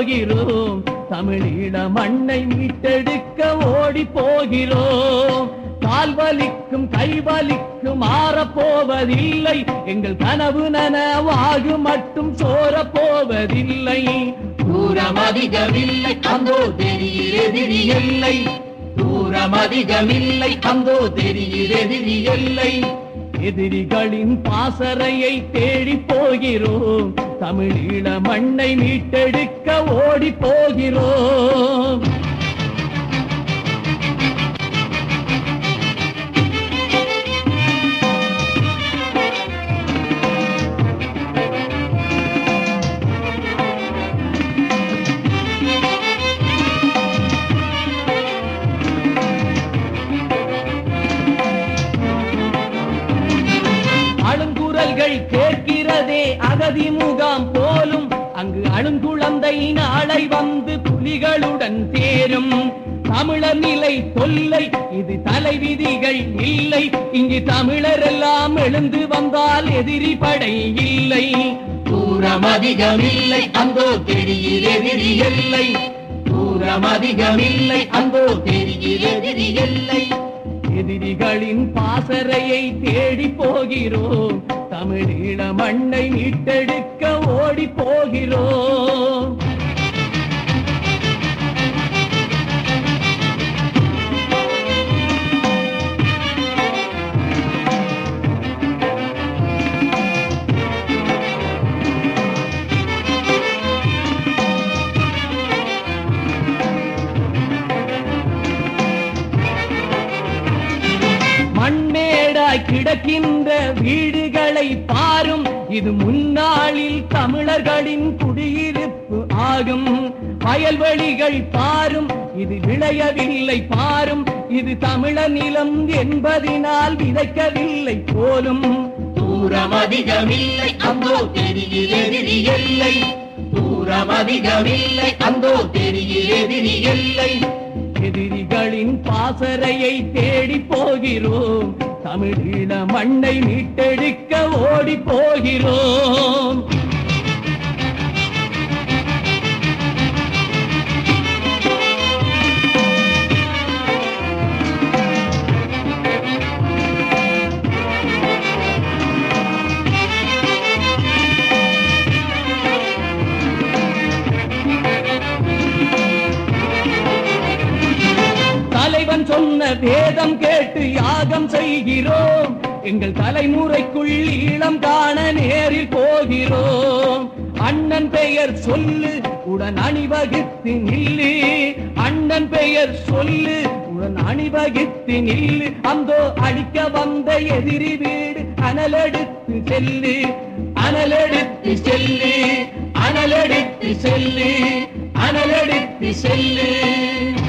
போகிறோம். தமிழீழ மண்ணை மீட்டெடுக்க ஓடி போகிறோம். கால்வலிக்கும் கைவலிக்கும் மாறப்போவதில்லை. எங்கள் கனவு நனவாகு மட்டும் சோரப் போவதில்லை. தூரம் அதிகமில்லை அந்தோ தெரிகிறெதிரி எல்லை. தூரம் அதிகமில்லை அந்தோ தெரிகிறெதிரி எல்லை. எதிரிகளின் பாசறையை தேடி போகிறோம். தமிழீழ மண்ணை மீட்டெடுக்க ஓடி போகிறோம். அழுங்குரல்கள் கேட்கிறதே அகதி முகாம் போலும். அங்கு அழுங்குழந்தை நாளை வந்து புலிகளுடன் சேரும். தமிழர் நிலை தொல்லை, இது தலைவிதிகள் இல்லை. இங்கு தமிழர் எல்லாம் எழுந்து வந்தால் எதிரி படை இல்லை. தூரம் அதிகமில்லை அந்தோ தெரிகிறெதிரி எல்லை. தூரம் அதிகமில்லை அந்தோ தெரிகிறெதிரி எல்லை. எதிரிகளின் பாசறையை தேடி போகிறோம். தமிழீழ மண்ணை மீட்டெடுக்க ஓடி போகிறோம். மண்ணேடாய் கிடக்கின்ற வீடுகளை பாரும். இது முன்னாளில் தமிழர்களின் குடியிருப்பு ஆகும். வயல்வெளிகள் பாரும், இது விளையவில்லை பாரும். இது தமிழர் நிலம் என்பதினால் விதைக்கவில்லை போலும். தூரம் அதிகமில்லை அந்தோ தெரிகிறெதிரி எல்லை. தூரம் அதிகமில்லை அந்தோ தெரிகிறெதிரி எல்லை. எதிரிகளின் பாசறையை தேடி போகிறோம். தமிழீழ மண்ணை மீட்டெடுக்க ஓடி போகிறோம். தலைவன் சொன்ன வேதம் கேட்டு யாகம் செய்கிறோம். எங்கள் தலைமுறைக்குள் ஈழம் காண நேரில் போகிறோம். அண்ணன் பெயர் சொல்லு உடன் அணிவகுத்து நில்லு. அண்ணன் பெயர் சொல்லு உடன் அணிவகுத்து நில்லு. அந்தோ அடிக்க வந்த எதிரி வீடு அனலெடுத்து செல்லு. அனலெடுத்து செல்லு. அனலெடுத்து செல்லு. அனலெடுத்து செல்லு.